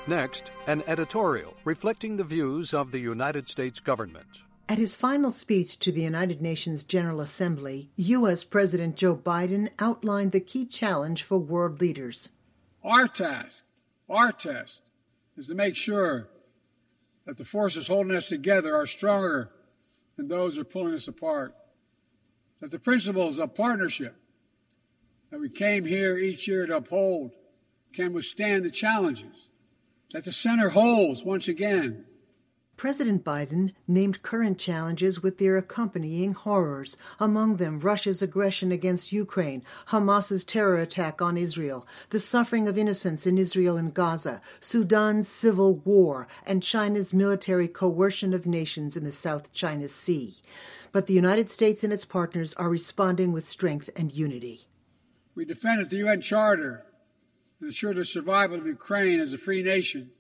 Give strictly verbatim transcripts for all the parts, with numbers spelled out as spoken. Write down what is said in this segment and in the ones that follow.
Next, an editorial reflecting the views of the United States government. At his final speech to the United Nations General Assembly, U S President Joe Biden outlined the key challenge for world leaders. Our task, our test, is to make sure that the forces holding us together are stronger than those who are pulling us apart. That the principles of partnership that we came here each year to uphold can withstand the challenges. That the center holds once again. President Biden named current challenges with their accompanying horrors, among them Russia's aggression against Ukraine, Hamas's terror attack on Israel, the suffering of innocents in Israel and Gaza, Sudan's civil war, and China's military coercion of nations in the South China Sea. But the United States and its partners are responding with strength and unity. We defended the U N Charter and ensured the survival of Ukraine as a free nation.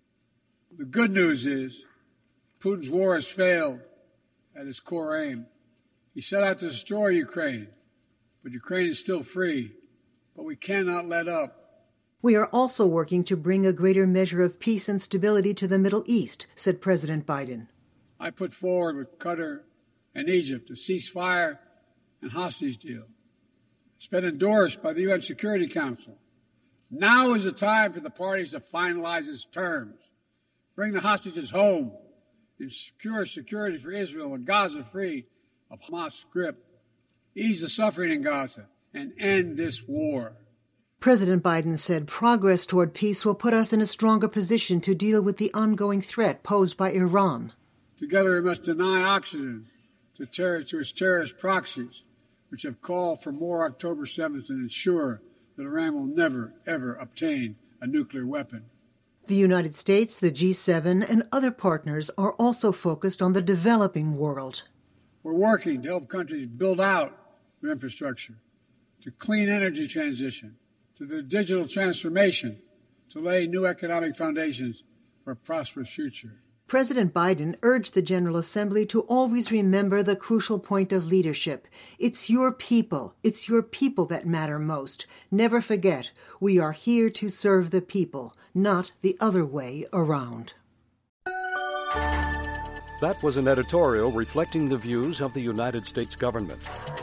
The good news is Putin's war has failed at its core aim. He set out to destroy Ukraine, but Ukraine is still free. But we cannot let up. We are also working to bring a greater measure of peace and stability to the Middle East, said President Biden. I put forward with Qatar and Egypt a ceasefire and hostage deal. It's been endorsed by the U N Security Council. Now is the time for the parties to finalize its terms, bring the hostages home, and secure security for Israel and Gaza free of Hamas' grip, ease the suffering in Gaza, and end this war. President Biden said progress toward peace will put us in a stronger position to deal with the ongoing threat posed by Iran. Together we must deny oxygen to, terror, to its terrorist proxies, which have called for more October seventh and ensure that Iran will never, ever obtain a nuclear weapon. The United States, the G seven, and other partners are also focused on the developing world. We're working to help countries build out their infrastructure, to clean energy transition, to the digital transformation, to lay new economic foundations for a prosperous future. President Biden urged the General Assembly to always remember the crucial point of leadership. It's your people. It's your people that matter most. Never forget, we are here to serve the people, not the other way around. That was an editorial reflecting the views of the United States government.